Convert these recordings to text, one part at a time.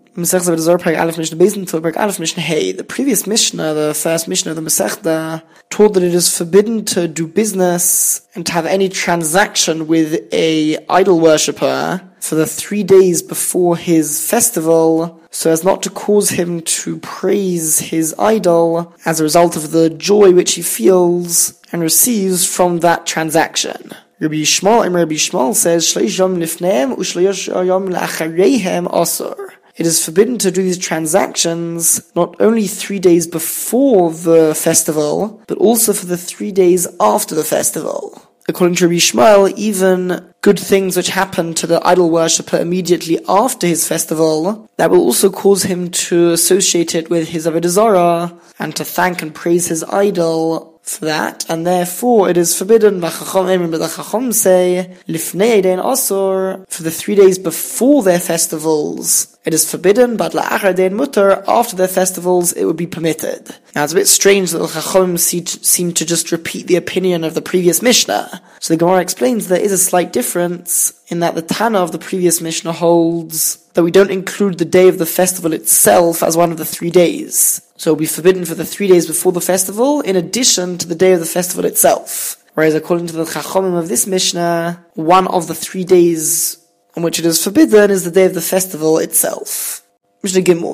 The previous Mishnah, the first Mishnah of the Masechta, taught that it is forbidden to do business and to have any transaction with a idol worshipper for the 3 days before his festival, so as not to cause him to praise his idol as a result of the joy which he feels and receives from that transaction. Rabbi Yishmael says, Shleish yom lifneim u'shleish yom la'achareihem asur. It is forbidden to do these transactions not only 3 days before the festival, but also for the 3 days after the festival. According to Rabbi Yishmael, even good things which happen to the idol worshipper immediately after his festival, that will also cause him to associate it with his Avodah Zarah and to thank and praise his idol for that, and therefore it is forbidden. The Chacham say, Lifnei Eidin Asur, for the 3 days before their festivals, it is forbidden, but La'achar Eidin Mutter, after their festivals, it would be permitted. Now it's a bit strange that the Chacham seem to just repeat the opinion of the previous Mishnah. So the Gemara explains there is a slight difference in that the Tana of the previous Mishnah holds that we don't include the day of the festival itself as one of the 3 days. So it will be forbidden for the 3 days before the festival, in addition to the day of the festival itself. Whereas according to the Chachamim of this Mishnah, one of the 3 days on which it is forbidden is the day of the festival itself. Mishnah Gimel,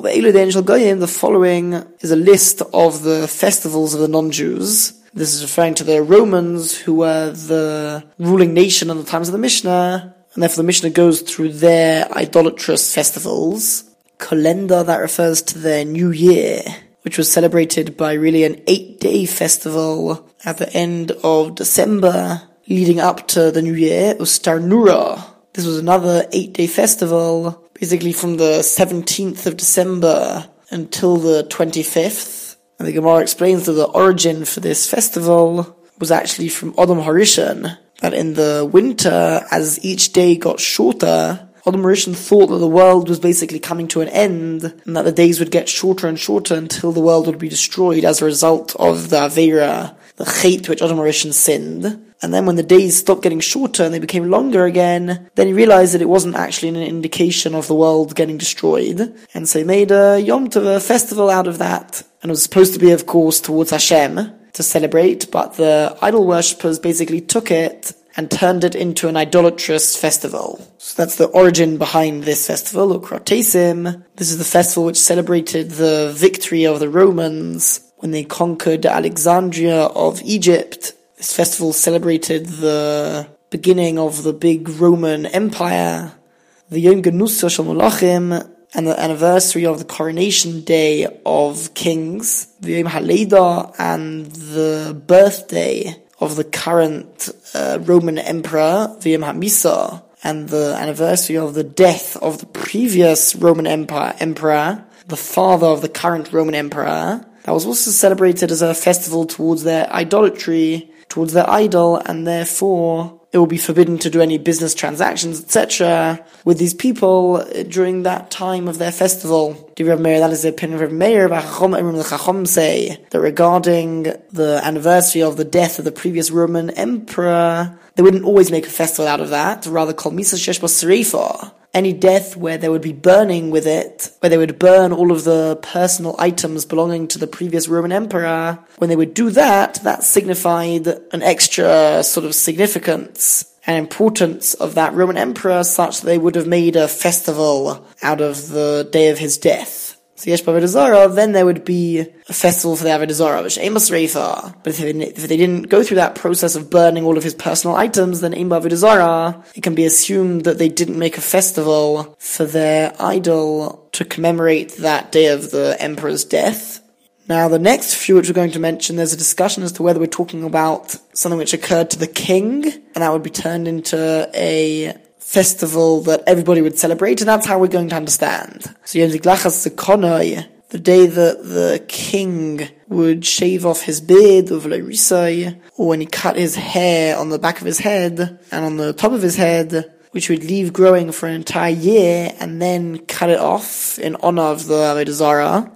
the following is a list of the festivals of the non-Jews. This is referring to the Romans, who were the ruling nation in the times of the Mishnah, and therefore the Mishnah goes through their idolatrous festivals. Kalenda, that refers to their New Year, which was celebrated by really an 8-day festival at the end of December, leading up to the New Year. Ustar Nura. This was another 8-day festival, basically from the 17th of December until the 25th. And the Gemara explains that the origin for this festival was actually from Adam Harishon, that in the winter, as each day got shorter, Adam Harishon thought that the world was basically coming to an end, and that the days would get shorter and shorter until the world would be destroyed as a result of the Aveira, the Chet which Adam Harishon sinned. And then when the days stopped getting shorter and they became longer again, then he realized that it wasn't actually an indication of the world getting destroyed. And so he made a Yom Tov, a festival out of that. And it was supposed to be, of course, towards Hashem to celebrate, but the idol worshippers basically took it and turned it into an idolatrous festival. So that's the origin behind this festival, Ukrotesim. This is the festival which celebrated the victory of the Romans when they conquered Alexandria of Egypt. This festival celebrated the beginning of the big Roman Empire, the Yom Genusa Shel Malachim, and the anniversary of the coronation day of kings, the Yom HaLeida, and the birthday of the current Roman emperor, the Yom HaMisa, and the anniversary of the death of the previous Roman emperor, the father of the current Roman emperor. That was also celebrated as a festival towards their idolatry, towards their idol, and therefore it will be forbidden to do any business transactions, etc., with these people during that time of their festival. That is the opinion of Rav Meir. The Chacham say that regarding the anniversary of the death of the previous Roman emperor, they wouldn't always make a festival out of that, rather kol misa shesh bo sreifa. Any death where there would be burning with it, where they would burn all of the personal items belonging to the previous Roman emperor, when they would do that, that signified an extra sort of significance and importance of that Roman emperor, such that they would have made a festival out of the day of his death. So yesh b'Avodah Zarah, then there would be a festival for the Avodah Zarah, which Ein Basreifa. But if they didn't go through that process of burning all of his personal items, then Ein B'Avodah Zarah, it can be assumed that they didn't make a festival for their idol to commemorate that day of the emperor's death. Now, the next few which we're going to mention, there's a discussion as to whether we're talking about something which occurred to the king, and that would be turned into a festival that everybody would celebrate, and that's how we're going to understand. So Yom Ziglachas Zekonoi, the day that the king would shave off his beard, or when he cut his hair on the back of his head and on the top of his head, which would leave growing for an entire year, and then cut it off in honor of the Avodah Zarah.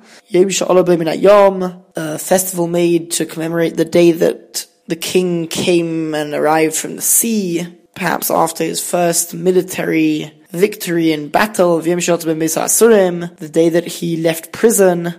Yom, a festival made to commemorate the day that the king came and arrived from the sea, perhaps after his first military victory in battle, the day that he left prison,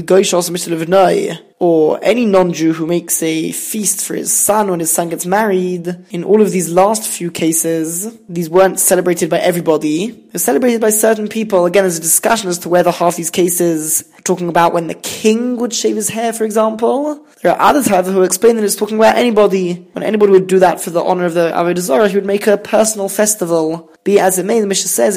or any non-Jew who makes a feast for his son when his son gets married. In all of these last few cases, these weren't celebrated by everybody. They were celebrated by certain people. Again, there's a discussion as to whether half these cases are talking about when the king would shave his hair, for example. There are others, however, who explain that it's talking about anybody. When anybody would do that for the honor of the Avodah Zarah, he would make a personal festival. Be as it may, the Mishnah says,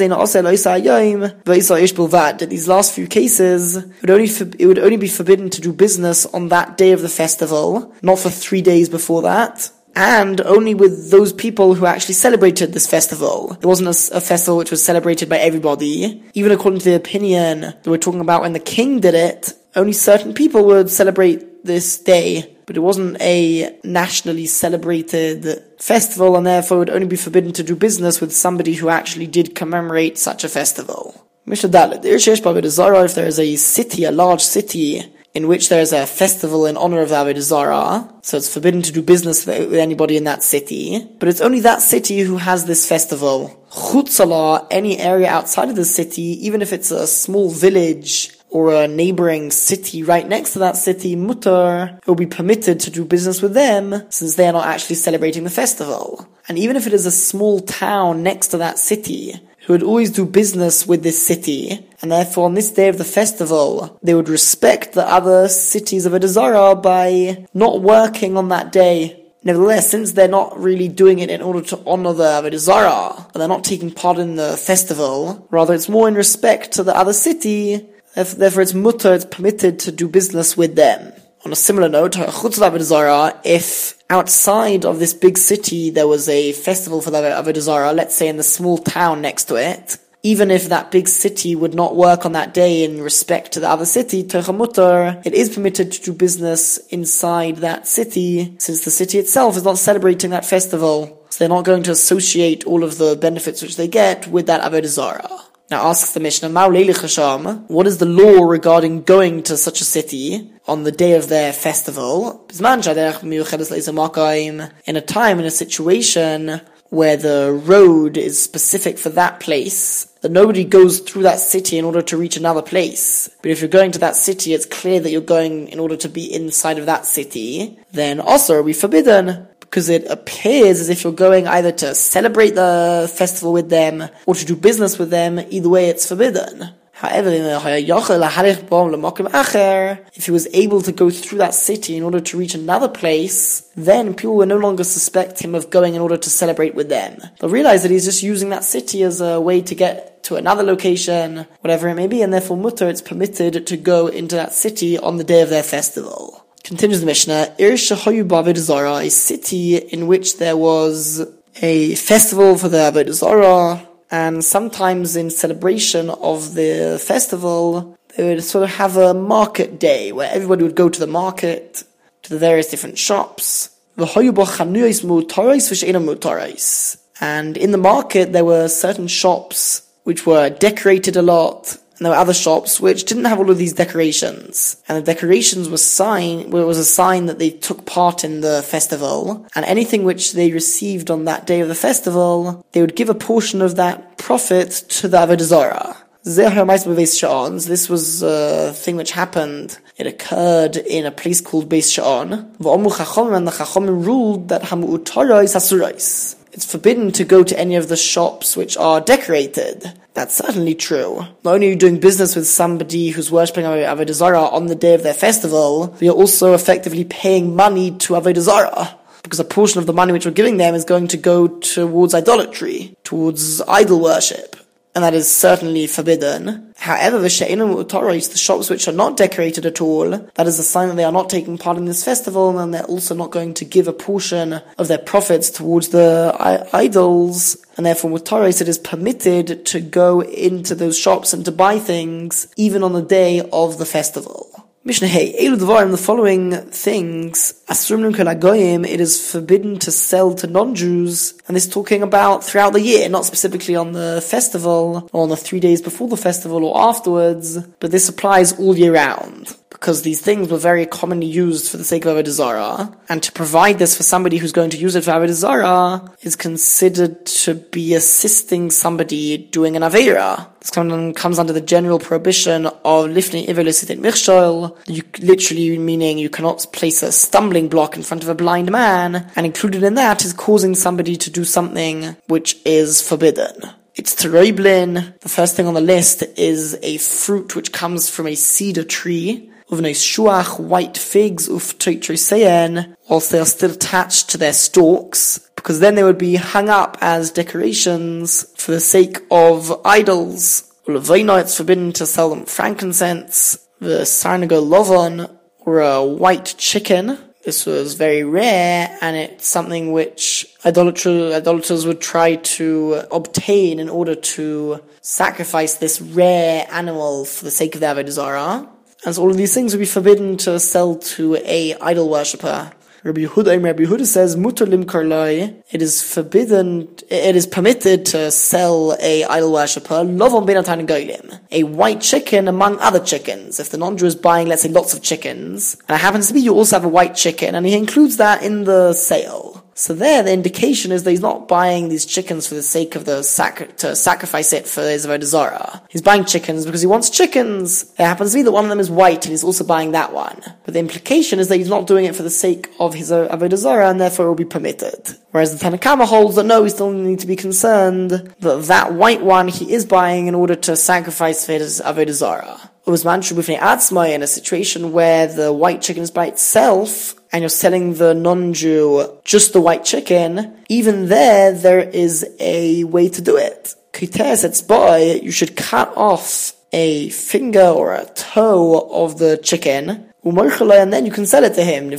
that these last few cases, it would only be forbidden to do business on that day of the festival, not for 3 days before that, and only with those people who actually celebrated this festival. It wasn't a festival which was celebrated by everybody. Even according to the opinion that we're talking about when the king did it, only certain people would celebrate this day, but it wasn't a nationally celebrated festival, and therefore it would only be forbidden to do business with somebody who actually did commemorate such a festival. Mishnah Dalet, if there is a city, a large city, in which there is a festival in honor of the Avodah Zarah, so it's forbidden to do business with anybody in that city, but it's only that city who has this festival. Chutzala, any area outside of the city, even if it's a small village or a neighboring city right next to that city, mutar, it will be permitted to do business with them, since they are not actually celebrating the festival. And even if it is a small town next to that city, who would always do business with this city, and therefore on this day of the festival, they would respect the other cities of Avodah Zarah by not working on that day. Nevertheless, since they're not really doing it in order to honor the Avodah Zarah, and they're not taking part in the festival, rather it's more in respect to the other city, therefore it's mutar, it's permitted to do business with them. On a similar note, if outside of this big city there was a festival for the Avodah Zarah, let's say in the small town next to it, even if that big city would not work on that day in respect to the other city, it is permitted to do business inside that city, since the city itself is not celebrating that festival. So they're not going to associate all of the benefits which they get with that Avodah Zarah. Now asks the Mishnah, what is the law regarding going to such a city on the day of their festival? In a time, in a situation where the road is specific for that place, that nobody goes through that city in order to reach another place. But if you're going to that city, it's clear that you're going in order to be inside of that city, then also are we forbidden, because it appears as if you're going either to celebrate the festival with them or to do business with them. Either way, it's forbidden. However, if he was able to go through that city in order to reach another place, then people will no longer suspect him of going in order to celebrate with them. They'll realize that he's just using that city as a way to get to another location, whatever it may be, and therefore mutar, it's permitted to go into that city on the day of their festival. Continues the Mishnah, a city in which there was a festival for the Avodah Zarah, and sometimes in celebration of the festival, they would sort of have a market day where everybody would go to the market, to the various different shops. And in the market, there were certain shops which were decorated a lot, and there were other shops which didn't have all of these decorations. And the decorations was a sign that they took part in the festival. And anything which they received on that day of the festival, they would give a portion of that profit to the Avodah Zarah. This was a thing which happened. It occurred in a place called Beis Sha'on. And the Chachamim ruled that it's forbidden to go to any of the shops which are decorated. That's certainly true. Not only are you doing business with somebody who's worshipping Avodah Zarah on the day of their festival, but you're also effectively paying money to Avodah Zarah, because a portion of the money which we're giving them is going to go towards idolatry, towards idol worship. And that is certainly forbidden. However, the shops which are not decorated at all, that is a sign that they are not taking part in this festival, and they're also not going to give a portion of their profits towards the idols, and therefore with Taurus it is permitted to go into those shops and to buy things even on the day of the festival. Mishnah Hey, the following things, it is forbidden to sell to non-Jews, and this is talking about throughout the year, not specifically on the festival, or on the 3 days before the festival or afterwards, but this applies all year round. because these things were very commonly used for the sake of Avodah Zarah, and to provide this for somebody who's going to use it for Avodah Zarah is considered to be assisting somebody doing an Aveira. This comes under the general prohibition of Lifnei Iver L'Sitin Michshol, literally meaning you cannot place a stumbling block in front of a blind man, and included in that is causing somebody to do something which is forbidden. It's teroblin. The first thing on the list is a fruit which comes from a cedar tree. Uvnei shuach, white figs, uftoitroseyen, whilst they are still attached to their stalks, because then they would be hung up as decorations for the sake of idols. Ulevaino, it's forbidden to sell them frankincense. The sarnago lovon, or a white chicken. This was very rare, and it's something which idolaters would try to obtain in order to sacrifice this rare animal for the sake of the Avodah Zarah. And so all of these things would be forbidden to sell to a idol worshipper. Rabbi Yehuda says, Mutar limkar lo, it is permitted to sell a idol worshipper, lovon benatan golim, a white chicken among other chickens. If the non-Jew is buying, let's say, lots of chickens, and it happens to be you also have a white chicken, and he includes that in the sale. So there, the indication is that he's not buying these chickens for the sake of to sacrifice it for his Avodah Zarah. He's buying chickens because he wants chickens. It happens to be that one of them is white and he's also buying that one. But the implication is that he's not doing it for the sake of his Avodah Zarah, and therefore it will be permitted. Whereas the Tanna Kama holds that no, we still need to be concerned that white one he is buying in order to sacrifice for his Avodah Zarah. In a situation where the white chicken is by itself, and you're selling the non-Jew just the white chicken, even there is a way to do it. You should cut off a finger or a toe of the chicken, and then you can sell it to him,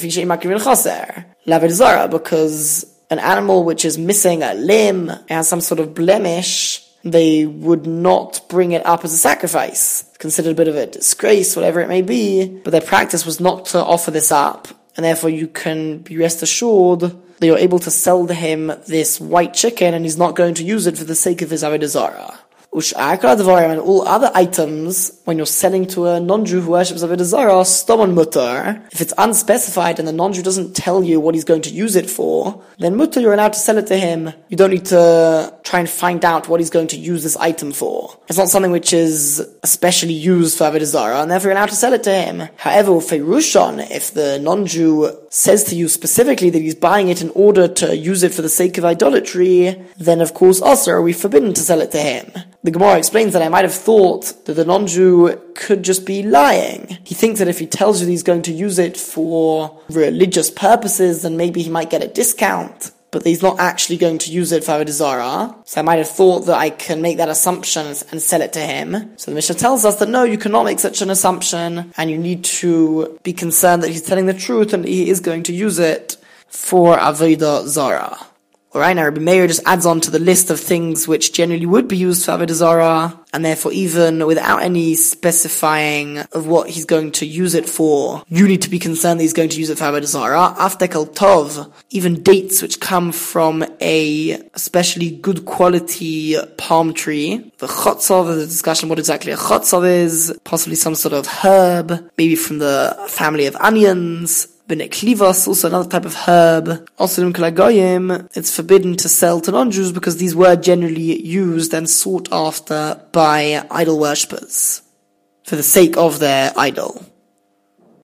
because an animal which is missing a limb, and has some sort of blemish, they would not bring it up as a sacrifice. It's considered a bit of a disgrace, whatever it may be, but their practice was not to offer this up, and therefore you can be rest assured that you're able to sell to him this white chicken, and he's not going to use it for the sake of his Avodah Zarah. And all other items, when you're selling to a non-Jew who worships Avodah Zarah, stomon mutar. If it's unspecified and the non-Jew doesn't tell you what he's going to use it for, then mutar, you're allowed to sell it to him. You don't need to try and find out what he's going to use this item for. It's not something which is especially used for Avodah Zarah, and therefore you're allowed to sell it to him. However, feirushon, if the non-Jew says to you specifically that he's buying it in order to use it for the sake of idolatry, then of course also are we forbidden to sell it to him. The Gemara explains that I might have thought that the non-Jew could just be lying. He thinks that if he tells you that he's going to use it for religious purposes, then maybe he might get a discount, but he's not actually going to use it for Avodah Zarah. So I might have thought that I can make that assumption and sell it to him. So the Mishnah tells us that no, you cannot make such an assumption, and you need to be concerned that he's telling the truth and he is going to use it for Avodah Zarah. Alright, now Rabbi Meir just adds on to the list of things which generally would be used for Avodah Zarah, and therefore even without any specifying of what he's going to use it for, you need to be concerned that he's going to use it for Avodah Zarah. Aftekel Tov, even dates which come from a especially good quality palm tree. The chotzov, there's a discussion what exactly a chotzov is, possibly some sort of herb, maybe from the family of onions. B'nei klivos, also another type of herb. Also in Kalagoyim, it's forbidden to sell to non-Jews because these were generally used and sought after by idol worshippers for the sake of their idol.